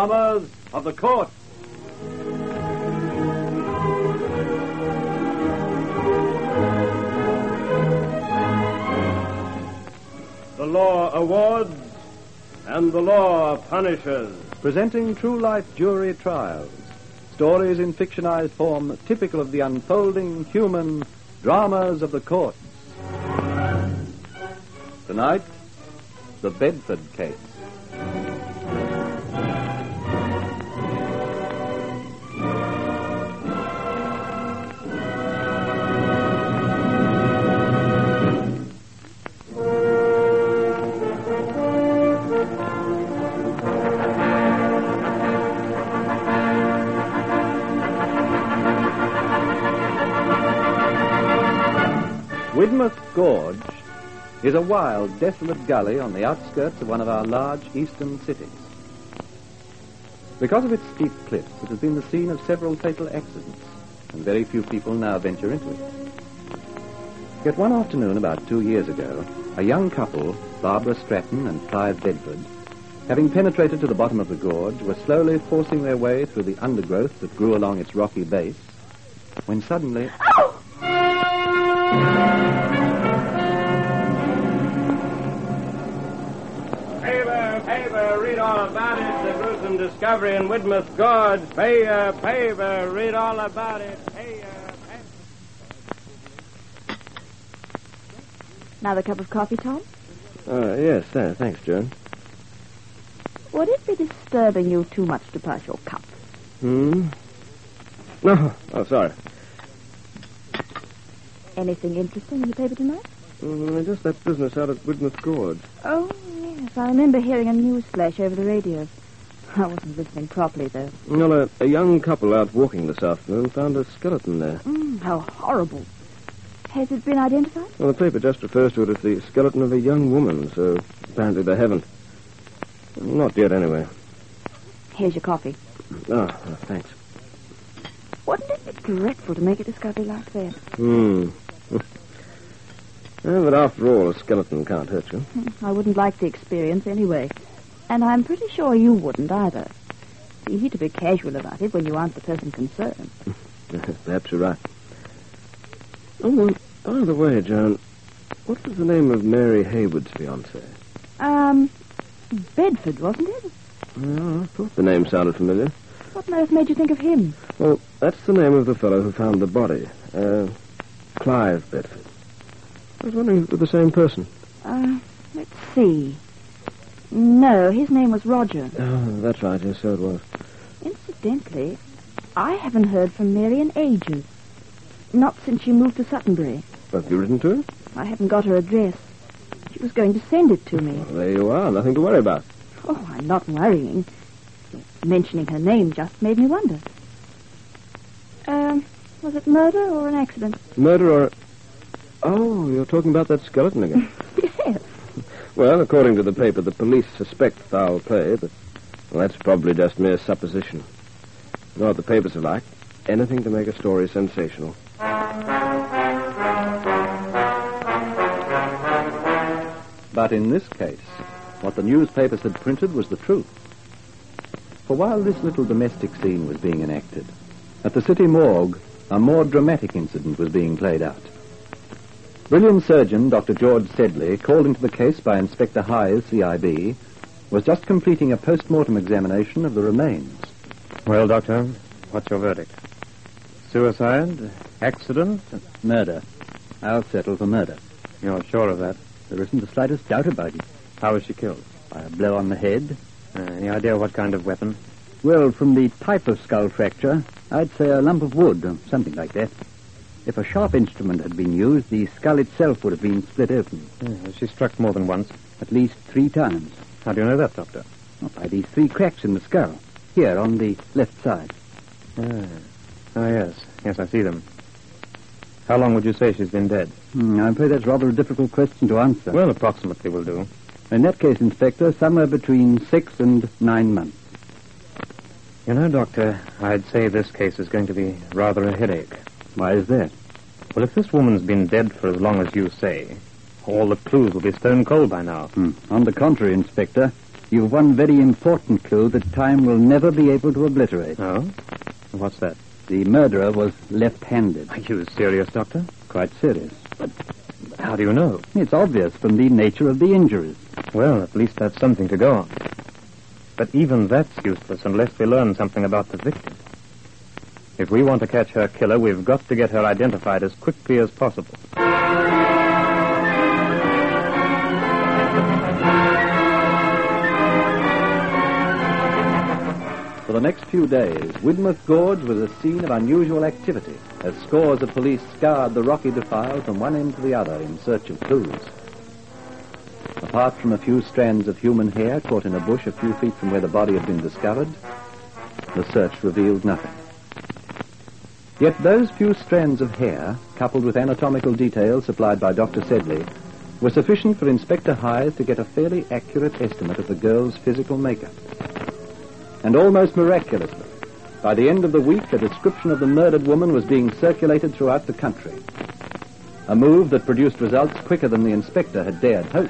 Dramas of the Court. The law awards and the law punishes. Presenting true-life jury trials. Stories in fictionized form typical of the unfolding human dramas of the courts. Tonight, the Bedford case. Widmouth Gorge is a wild, desolate gully on the outskirts of one of our large eastern cities. Because of its steep cliffs, it has been the scene of several fatal accidents, and very few people now venture into it. Yet one afternoon about 2 years ago, a young couple, Barbara Stratton and Clive Bedford, having penetrated to the bottom of the gorge, were slowly forcing their way through the undergrowth that grew along its rocky base, when suddenly... Oh! Paper, read all about it. The gruesome discovery in Widmouth Gorge. Paper, read all about it. Another cup of coffee, Tom? Yes, thanks, Joan. Would it be disturbing you too much to pass your cup? No. Oh, sorry. Anything interesting in the paper tonight? Just that business out at Widmouth Gorge. Oh, yes. I remember hearing a news flash over the radio. I wasn't listening properly, though. Well, a young couple out walking this afternoon found a skeleton there. How horrible. Has it been identified? Well, the paper just refers to it as the skeleton of a young woman, so apparently they haven't. Not yet, anyway. Here's your coffee. Oh, thanks. Wouldn't it be dreadful to make a discovery like that? Well, but after all, a skeleton can't hurt you. I wouldn't like the experience anyway. And I'm pretty sure you wouldn't either. It's easy to be casual about it when you aren't the person concerned. Perhaps you're right. Oh, well, by the way, Joan, what was the name of Mary Haywood's fiancé? Bedford, wasn't it? Yeah, I thought the name sounded familiar. What on earth made you think of him? Well, that's the name of the fellow who found the body. Clive Bedford. I was wondering if it was the same person. Let's see. No, his name was Roger. Oh, that's right. Yes, so it was. Incidentally, I haven't heard from Mary in ages. Not since she moved to Suttonbury. But have you written to her? I haven't got her address. She was going to send it to me. Well, there you are. Nothing to worry about. Oh, I'm not worrying. Mentioning her name just made me wonder. Was it murder or an accident? Murder or... Oh, you're talking about that skeleton again. Yes. Well, according to the paper, the police suspect foul play, but that's probably just mere supposition. You know what the papers are like? Anything to make a story sensational. But in this case, what the newspapers had printed was the truth. For while this little domestic scene was being enacted, at the city morgue, a more dramatic incident was being played out. Brilliant surgeon Dr. George Sedley, called into the case by Inspector Hyes, CIB, was just completing a post-mortem examination of the remains. Well, Doctor, what's your verdict? Suicide? Accident? Murder. I'll settle for murder. You're sure of that? There isn't the slightest doubt about it. How was she killed? By a blow on the head. Any idea what kind of weapon? Well, from the type of skull fracture, I'd say a lump of wood or something like that. If a sharp instrument had been used, the skull itself would have been split open. She struck more than once? At least 3 times. How do you know that, Doctor? Well, by these 3 cracks in the skull. Here, on the left side. Yes. Yes, I see them. How long would you say she's been dead? I'm afraid that's rather a difficult question to answer. Well, approximately will do. In that case, Inspector, somewhere between 6 and 9 months. You know, Doctor, I'd say this case is going to be rather a headache. Why is that? Well, if this woman's been dead for as long as you say, all the clues will be stone cold by now. On the contrary, Inspector, You've one very important clue that time will never be able to obliterate. Oh? What's that? The murderer was left-handed. Are you serious, Doctor? Quite serious. But how do you know? It's obvious from the nature of the injuries. Well, at least that's something to go on. But even that's useless unless we learn something about the victim. If we want to catch her killer, we've got to get her identified as quickly as possible. For the next few days, Widmouth Gorge was a scene of unusual activity as scores of police scoured the rocky defile from one end to the other in search of clues. Apart from a few strands of human hair caught in a bush a few feet from where the body had been discovered, the search revealed nothing. Yet those few strands of hair, coupled with anatomical details supplied by Dr. Sedley, were sufficient for Inspector Hythe to get a fairly accurate estimate of the girl's physical makeup. And almost miraculously, by the end of the week, a description of the murdered woman was being circulated throughout the country. A move that produced results quicker than the inspector had dared hope.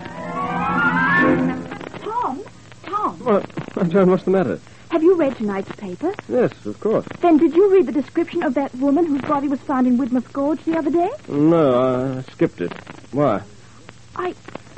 Tom! What? Joan, what's the matter? Have you read tonight's paper? Yes, of course. Then did you read the description of that woman whose body was found in Widmouth Gorge the other day? No, I skipped it. Why? I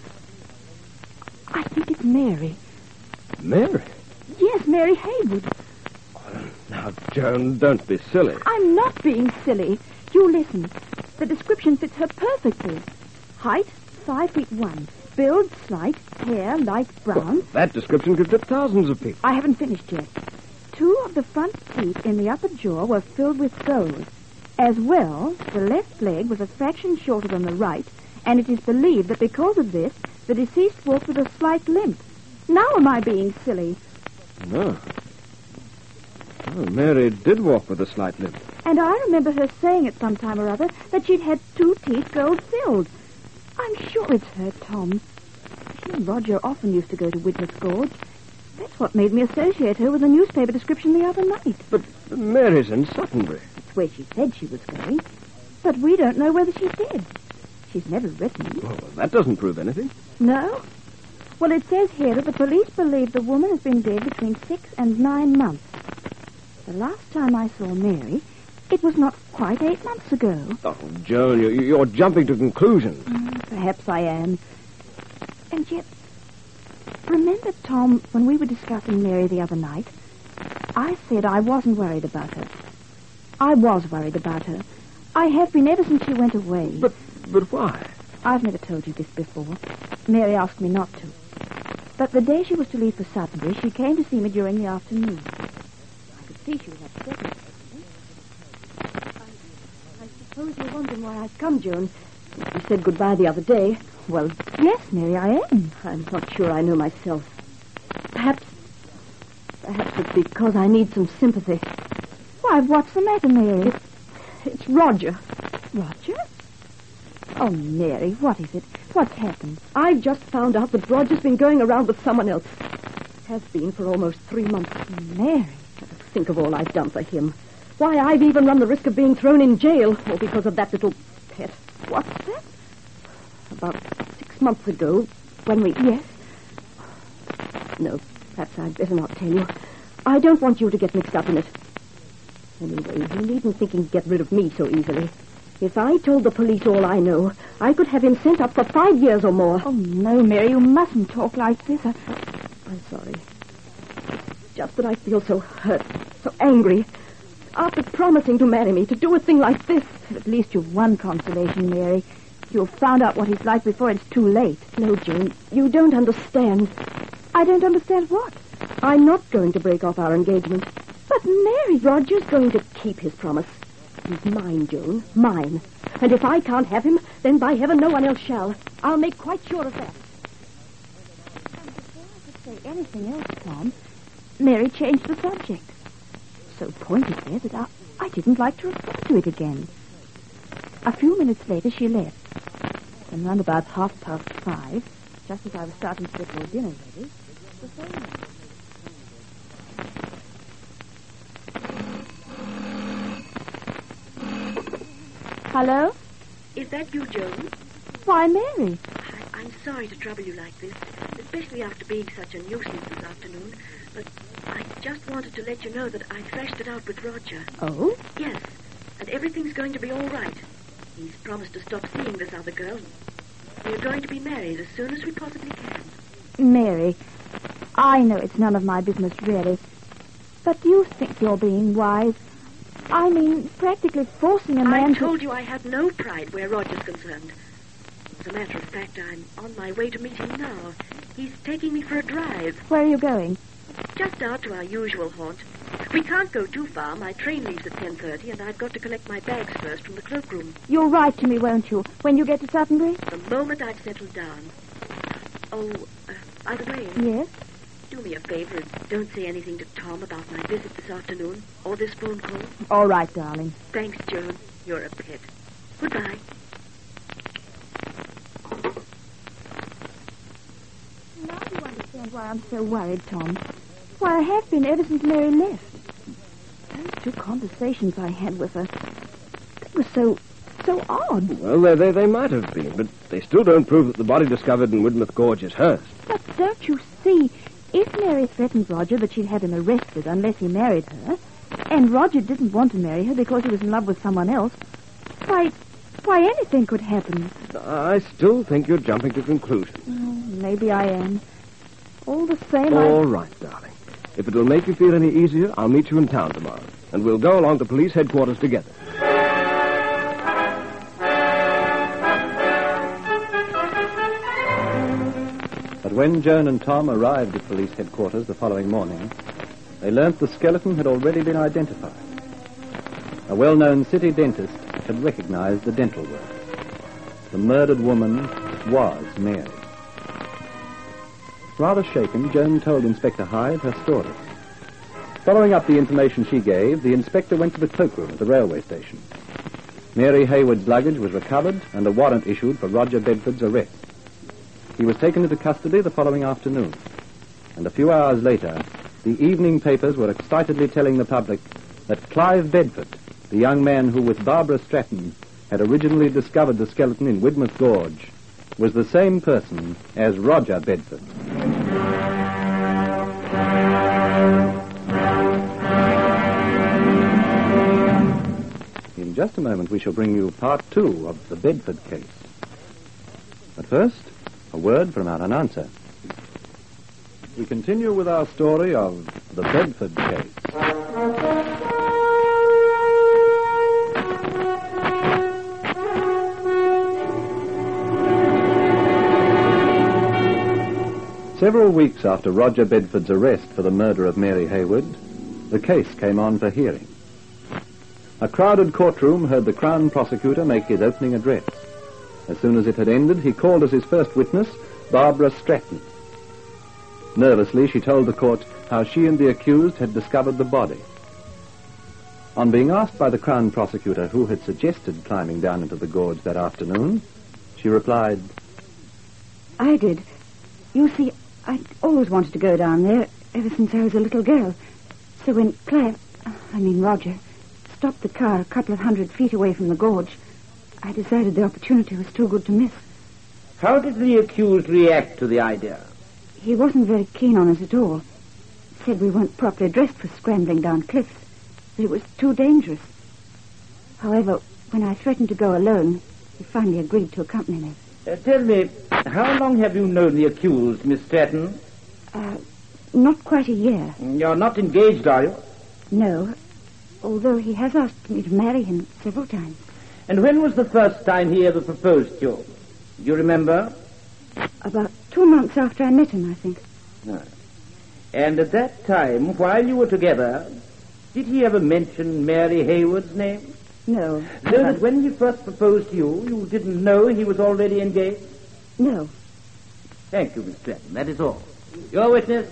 think it's Mary. Mary? Yes, Mary Haywood. Now, Joan, don't be silly. I'm not being silly. You listen. The description fits her perfectly. Height, 5'1". Build, slight. Hair, light brown. Well, that description could fit thousands of people. I haven't finished yet. 2 of the front teeth in the upper jaw were filled with gold. As well, the left leg was a fraction shorter than the right, and it is believed that because of this, the deceased walked with a slight limp. Now am I being silly? No. Oh, Mary did walk with a slight limp. And I remember her saying at some time or other that she'd had 2 teeth gold filled. I'm sure it's her, Tom. She and Roger often used to go to Widmouth Gorge. That's what made me associate her with the newspaper description the other night. But Mary's in Suttonbury. It's where she said she was going. But we don't know whether she did. She's never written. Well, that doesn't prove anything. No? Well, it says here that the police believe the woman has been dead between 6 and 9 months. The last time I saw Mary, it was not quite 8 months ago. Oh, Joan, you're jumping to conclusions. Perhaps I am. And yet, remember, Tom, when we were discussing Mary the other night, I said I wasn't worried about her. I was worried about her. I have been ever since she went away. But why? I've never told you this before. Mary asked me not to. But the day she was to leave for Suttonbury, she came to see me during the afternoon. I could see she was upset. I suppose you're wondering why I've come, Joan. You said goodbye the other day. Well, yes, Mary, I am. I'm not sure I know myself. Perhaps it's because I need some sympathy. Why, what's the matter, Mary? It's Roger. Roger? Oh, Mary, what is it? What's happened? I've just found out that Roger's been going around with someone else. Has been for almost 3 months. Mary. Think of all I've done for him. Why, I've even run the risk of being thrown in jail, all because of that little pet. What's that? About 6 months ago, when we... Yes? No, perhaps I'd better not tell you. I don't want you to get mixed up in it. Anyway, you needn't think he can get rid of me so easily. If I told the police all I know, I could have him sent up for 5 years or more. Oh, no, Mary, you mustn't talk like this. I'm sorry. It's just that I feel so hurt, so angry. After promising to marry me, to do a thing like this. At least you've one consolation, Mary. You've found out what he's like before it's too late. No, Jane, you don't understand. I don't understand what? I'm not going to break off our engagement. But Mary, Roger's going to keep his promise. He's mine, Joan, mine. And if I can't have him, then by heaven no one else shall. I'll make quite sure of that. And before I could say anything else, Tom, Mary changed the subject. So pointed there that I didn't like to refer to it again. A few minutes later, she left. And round about 5:30, just as I was starting to get my dinner ready, the phone rang. Hello? Is that you, Joan? Why, Mary. I'm I'm sorry to trouble you like this, especially after being such a nuisance this afternoon, but I just wanted to let you know that I thrashed it out with Roger. Oh? Yes, and everything's going to be all right. He's promised to stop seeing this other girl. We're going to be married as soon as we possibly can. Mary, I know it's none of my business, really. But do you think you're being wise? I mean, practically forcing a man I told you I have no pride where Roger's concerned. As a matter of fact, I'm on my way to meet him now. He's taking me for a drive. Where are you going? Just out to our usual haunt. We can't go too far. My train leaves at 10:30, and I've got to collect my bags first from the cloakroom. You'll write to me, won't you, when you get to Suttonbury? The moment I've settled down. Oh, by the way... Yes? Do me a favor and don't say anything to Tom about my visit this afternoon, or this phone call. All right, darling. Thanks, Joan. You're a pet. Goodbye. Now you understand why I'm so worried, Tom. Why, I have been ever since Mary left. Those 2 conversations I had with her, that was so odd. Well, they might have been, but they still don't prove that the body discovered in Widmouth Gorge is hers. But don't you see, if Mary threatened Roger that she'd have him arrested unless he married her, and Roger didn't want to marry her because he was in love with someone else, why anything could happen. I still think you're jumping to conclusions. Oh, maybe I am. All the same, All right, darling. If it will make you feel any easier, I'll meet you in town tomorrow, and we'll go along to police headquarters together. But when Joan and Tom arrived at police headquarters the following morning, they learnt the skeleton had already been identified. A well-known city dentist had recognized the dental work. The murdered woman was Mary. Rather shaken, Joan told Inspector Hyde her story. Following up the information she gave, the inspector went to the cloakroom at the railway station. Mary Hayward's luggage was recovered and a warrant issued for Roger Bedford's arrest. He was taken into custody the following afternoon, and a few hours later, the evening papers were excitedly telling the public that Clive Bedford, the young man who with Barbara Stratton had originally discovered the skeleton in Widmouth Gorge, was the same person as Roger Bedford. In just a moment, we shall bring you part 2 of the Bedford case. But first, a word from our announcer. We continue with our story of the Bedford case. Several weeks after Roger Bedford's arrest for the murder of Mary Hayward, the case came on for hearing. A crowded courtroom heard the Crown prosecutor make his opening address. As soon as it had ended, he called as his first witness Barbara Stratton. Nervously, she told the court how she and the accused had discovered the body. On being asked by the Crown prosecutor who had suggested climbing down into the gorge that afternoon, she replied, I did. You see, I'd always wanted to go down there ever since I was a little girl. So when Roger, stopped the car a couple of 100 feet away from the gorge, I decided the opportunity was too good to miss. How did the accused react to the idea? He wasn't very keen on us at all. Said we weren't properly dressed for scrambling down cliffs, that it was too dangerous. However, when I threatened to go alone, he finally agreed to accompany me. Tell me, how long have you known the accused, Miss Stratton? Not quite a year. You're not engaged, are you? No, although he has asked me to marry him several times. And when was the first time he ever proposed to you? Do you remember? About 2 months after I met him, I think. No. And at that time, while you were together, did he ever mention Mary Hayward's name? No. So that when he first proposed to you, you didn't know he was already engaged? No. Thank you, Miss Stratton. That is all. Your witness.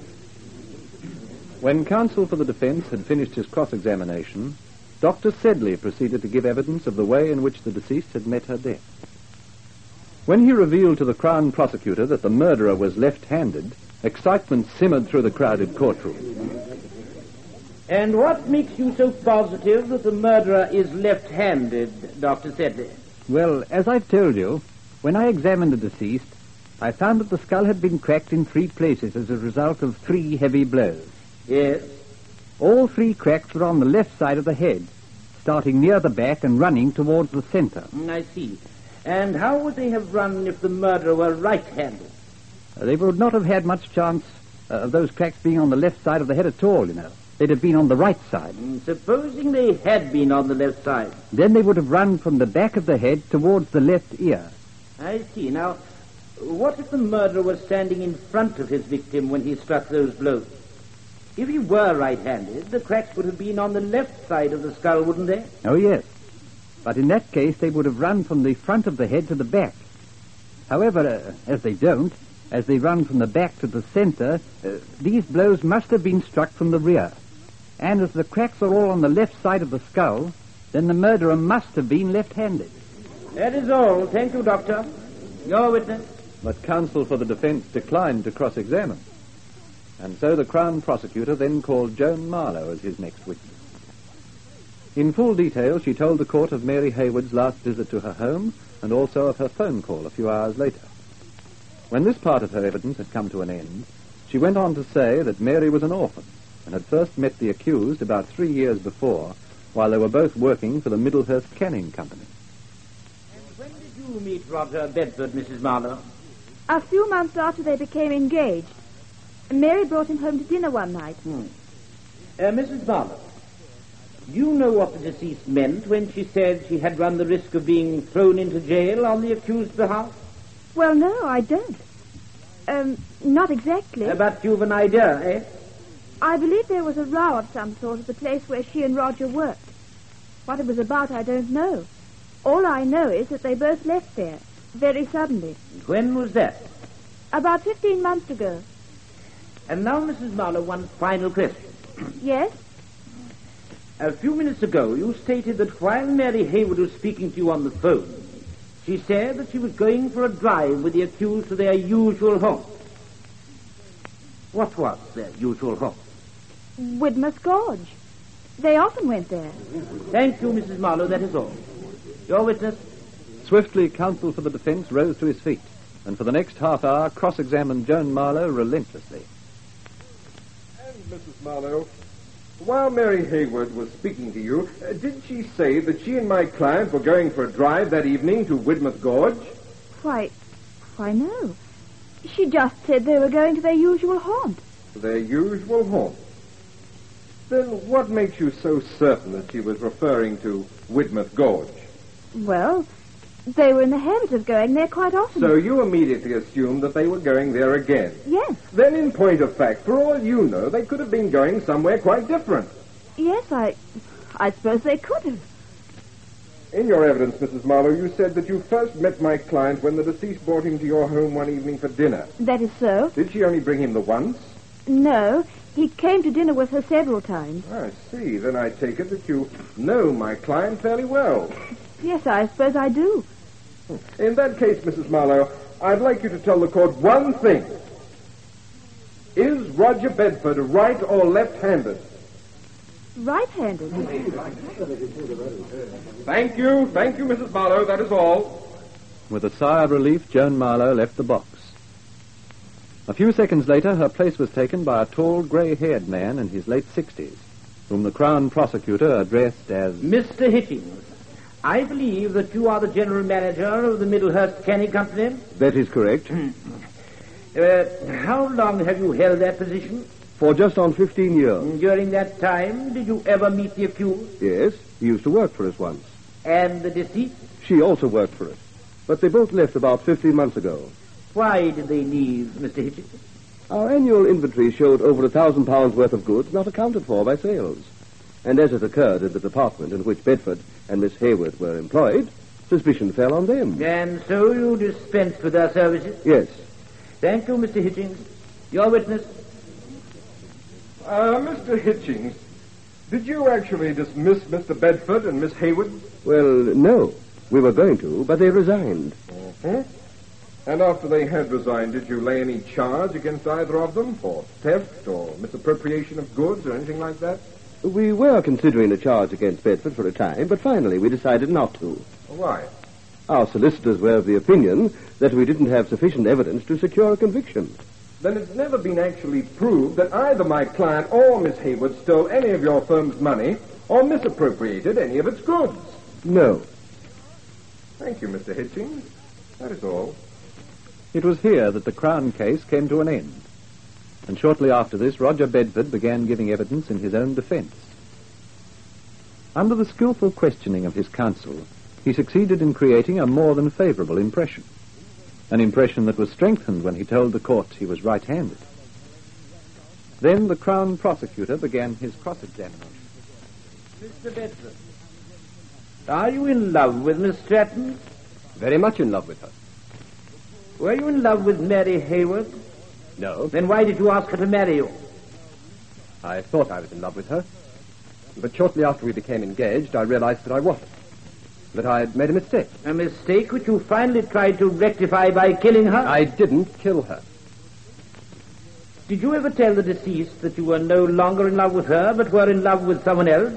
When counsel for the defense had finished his cross-examination, Dr. Sedley proceeded to give evidence of the way in which the deceased had met her death. When he revealed to the Crown prosecutor that the murderer was left-handed, excitement simmered through the crowded courtroom. And what makes you so positive that the murderer is left-handed, Dr. Sedley? Well, as I've told you, when I examined the deceased, I found that the skull had been cracked in 3 places as a result of 3 heavy blows. Yes. All 3 cracks were on the left side of the head, starting near the back and running towards the center. I see. And how would they have run if the murderer were right-handed? They would not have had much chance of those cracks being on the left side of the head at all, you know. They'd have been on the right side. Supposing they had been on the left side. Then they would have run from the back of the head towards the left ear. I see. Now, what if the murderer was standing in front of his victim when he struck those blows? If he were right-handed, the cracks would have been on the left side of the skull, wouldn't they? Oh, yes. But in that case, they would have run from the front of the head to the back. However, as they don't, as they run from the back to the center, these blows must have been struck from the rear. And as the cracks are all on the left side of the skull, then the murderer must have been left-handed. That is all. Thank you, Doctor. Your witness. But counsel for the defense declined to cross-examine. And so the Crown Prosecutor then called Joan Marlowe as his next witness. In full detail, she told the court of Mary Hayward's last visit to her home and also of her phone call a few hours later. When this part of her evidence had come to an end, she went on to say that Mary was an orphan and had first met the accused about 3 years before while they were both working for the Middlehurst Canning Company. And when did you meet Roger Bedford, Mrs. Marlowe? A few months after they became engaged. Mary brought him home to dinner one night. Mrs. Marlowe, you know what the deceased meant when she said she had run the risk of being thrown into jail on the accused's behalf? Well, no, I don't. Not exactly. But you've an idea, eh? I believe there was a row of some sort at the place where she and Roger worked. What it was about, I don't know. All I know is that they both left there, very suddenly. When was that? About 15 months ago. And now, Mrs. Marlowe, one final question. Yes? A few minutes ago, you stated that while Mary Hayward was speaking to you on the phone, she said that she was going for a drive with the accused to their usual home. What was their usual home? Widmouth Gorge. They often went there. Thank you, Mrs. Marlowe, that is all. Your witness? Swiftly, counsel for the defense rose to his feet, and for the next half hour cross-examined Joan Marlowe relentlessly. And, Mrs. Marlowe, while Mary Hayward was speaking to you, did she say that she and my client were going for a drive that evening to Widmouth Gorge? Why, no. She just said they were going to their usual haunt. Their usual haunt? Then what makes you so certain that she was referring to Widmouth Gorge? Well, they were in the habit of going there quite often. So you immediately assumed that they were going there again? Yes. Then, in point of fact, for all you know, they could have been going somewhere quite different. Yes, I suppose they could have. In your evidence, Mrs. Marlowe, you said that you first met my client when the deceased brought him to your home one evening for dinner. That is so. Did she only bring him the once? No, he came to dinner with her several times. I see. Then I take it that you know my client fairly well. Yes, I suppose I do. In that case, Mrs. Marlowe, I'd like you to tell the court one thing. Is Roger Bedford right or left-handed? Right-handed. Thank you, Mrs. Marlowe. That is all. With a sigh of relief, Joan Marlowe left the box. A few seconds later, her place was taken by a tall, grey-haired man in his late 60s, whom the Crown Prosecutor addressed as... Mr. Hitchings, I believe that you are the general manager of the Middlehurst Canning Company. That is correct. How long have you held that position? For just on 15 years. During that time, did you ever meet the accused? Yes, he used to work for us once. And the deceased? She also worked for us. But they both left about 15 months ago. Why did they leave, Mr. Hitchings? Our annual inventory showed over £1,000 worth of goods not accounted for by sales. And as it occurred in the department in which Bedford and Miss Hayward were employed, suspicion fell on them. And so you dispensed with their services? Yes. Thank you, Mr. Hitchings. Your witness? Mr. Hitchings, did you actually dismiss Mr. Bedford and Miss Hayward? Well, no. We were going to, but they resigned. Mm-hmm. And after they had resigned, did you lay any charge against either of them for theft or misappropriation of goods or anything like that? We were considering a charge against Bedford for a time, but finally we decided not to. Why? Our solicitors were of the opinion that we didn't have sufficient evidence to secure a conviction. Then it's never been actually proved that either my client or Miss Hayward stole any of your firm's money or misappropriated any of its goods. No. Thank you, Mr. Hitchings. That is all. It was here that the Crown case came to an end. And shortly after this, Roger Bedford began giving evidence in his own defense. Under the skillful questioning of his counsel, he succeeded in creating a more than favorable impression. An impression that was strengthened when he told the court he was right-handed. Then the Crown prosecutor began his cross-examination. Mr. Bedford, are you in love with Miss Stratton? Very much in love with her. Were you in love with Mary Hayward? No. Then why did you ask her to marry you? I thought I was in love with her. But shortly after we became engaged, I realized that I wasn't. That I had made a mistake. A mistake which you finally tried to rectify by killing her? I didn't kill her. Did you ever tell the deceased that you were no longer in love with her, but were in love with someone else?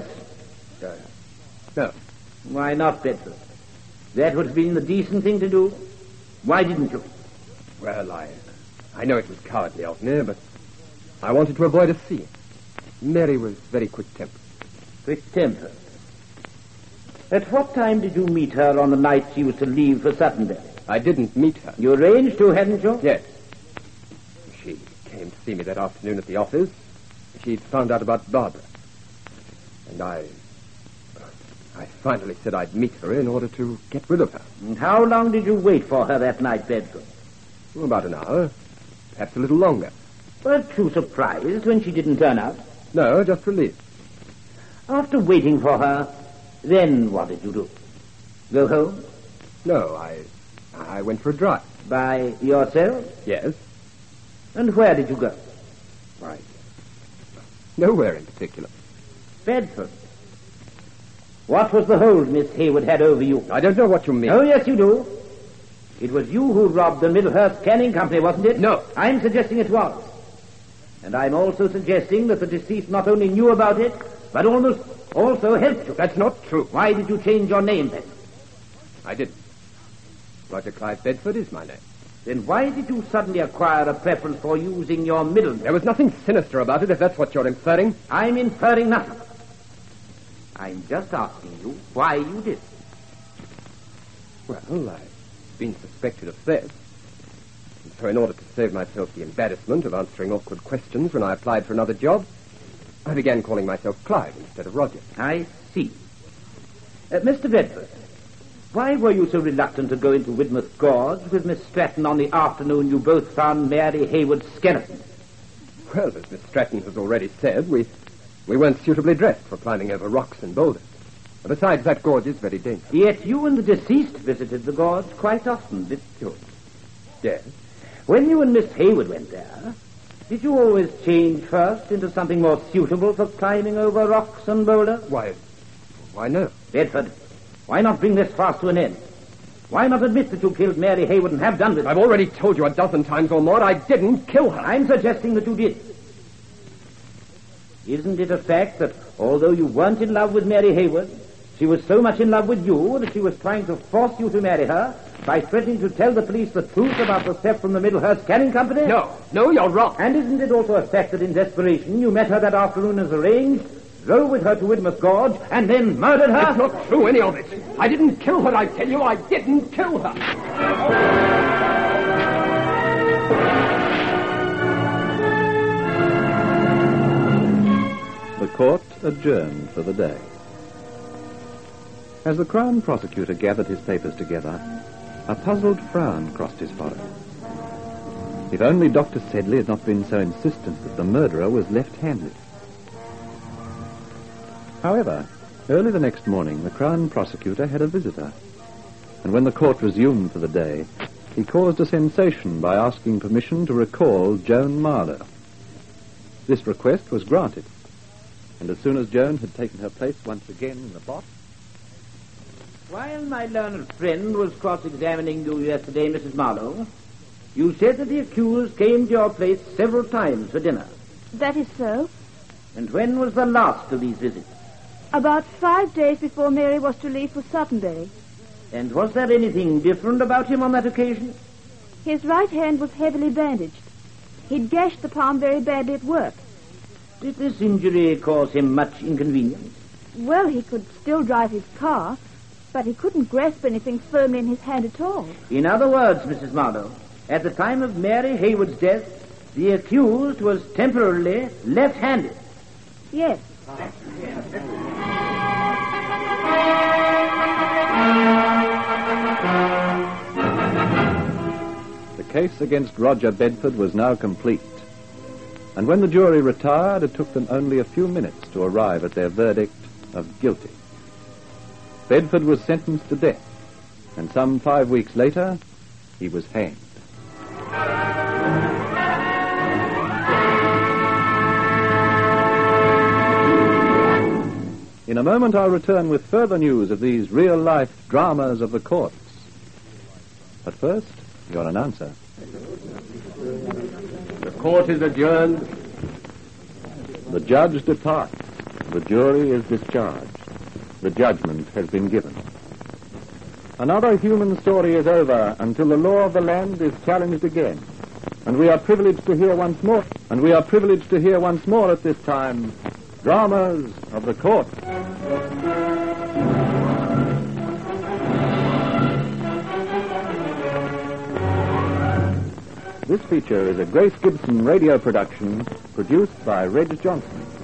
No. Why not, Bedford? That would have been the decent thing to do. Why didn't you? Well, I know it was cowardly of me, but I wanted to avoid a scene. Mary was very quick-tempered. Quick-tempered? At what time did you meet her on the night she was to leave for Suttonbury? I didn't meet her. You arranged to, hadn't you? Yes. She came to see me that afternoon at the office. She'd found out about Barbara. And I finally said I'd meet her in order to get rid of her. And how long did you wait for her that night, Bedford? About an hour. Perhaps a little longer. Weren't you surprised when she didn't turn up? No, just relieved. After waiting for her, then what did you do? Go home? No, I went for a drive. By yourself? Yes. And where did you go? Why, nowhere in particular. Bedford. What was the hold Miss Hayward had over you? I don't know what you mean. Oh, yes, you do. It was you who robbed the Middlehurst Canning Company, wasn't it? No. I'm suggesting it was. And I'm also suggesting that the deceased not only knew about it, but almost also helped you. That's not true. Why did you change your name, then? I didn't. Roger Clive Bedford is my name. Then why did you suddenly acquire a preference for using your middle name? There was nothing sinister about it, if that's what you're inferring. I'm inferring nothing. I'm just asking you why you did. Well, I've been suspected of theft. And so in order to save myself the embarrassment of answering awkward questions when I applied for another job, I began calling myself Clive instead of Roger. I see. Mr. Bedford, why were you so reluctant to go into Widmouth Gorge with Miss Stratton on the afternoon you both found Mary Hayward's skeleton? Well, as Miss Stratton has already said, we weren't suitably dressed for climbing over rocks and boulders. Besides, that gorge is very dangerous. Yet you and the deceased visited the gorge quite often, didn't you? Yes. When you and Miss Hayward went there, did you always change first into something more suitable for climbing over rocks and boulders? Why no? Bedford, why not bring this farce to an end? Why not admit that you killed Mary Hayward and have done with it? I've already told you a dozen times or more I didn't kill her. I'm suggesting that you did. Isn't it a fact that although you weren't in love with Mary Hayward, she was so much in love with you that she was trying to force you to marry her by threatening to tell the police the truth about the theft from the Middlehurst Canning Company? No, you're wrong. And isn't it also a fact that in desperation you met her that afternoon as arranged, drove with her to Widmouth Gorge, and then murdered her? It's not true, any of it. I didn't kill her, I tell you. I didn't kill her. The court adjourned for the day. As the Crown prosecutor gathered his papers together, a puzzled frown crossed his forehead. If only Dr. Sedley had not been so insistent that the murderer was left-handed. However, early the next morning, the Crown prosecutor had a visitor. And when the court resumed for the day, he caused a sensation by asking permission to recall Joan Marlowe. This request was granted. And as soon as Joan had taken her place once again in the box... While my learned friend was cross-examining you yesterday, Mrs. Marlowe, you said that the accused came to your place several times for dinner. That is so. And when was the last of these visits? About 5 days before Mary was to leave for Suttonbury. And was there anything different about him on that occasion? His right hand was heavily bandaged. He'd gashed the palm very badly at work. Did this injury cause him much inconvenience? Well, he could still drive his car, but he couldn't grasp anything firmly in his hand at all. In other words, Mrs. Marlowe, at the time of Mary Hayward's death, the accused was temporarily left-handed. Yes. The case against Roger Bedford was now complete. And when the jury retired, it took them only a few minutes to arrive at their verdict of guilty. Bedford was sentenced to death, and some 5 weeks later, he was hanged. In a moment, I'll return with further news of these real-life dramas of the courts. But first, your announcer. The court is adjourned. The judge departs. The jury is discharged. The judgment has been given. Another human story is over until the law of the land is challenged again. And we are privileged to hear once more. At this time, dramas of the court. This feature is a Grace Gibson radio production produced by Reg Johnson.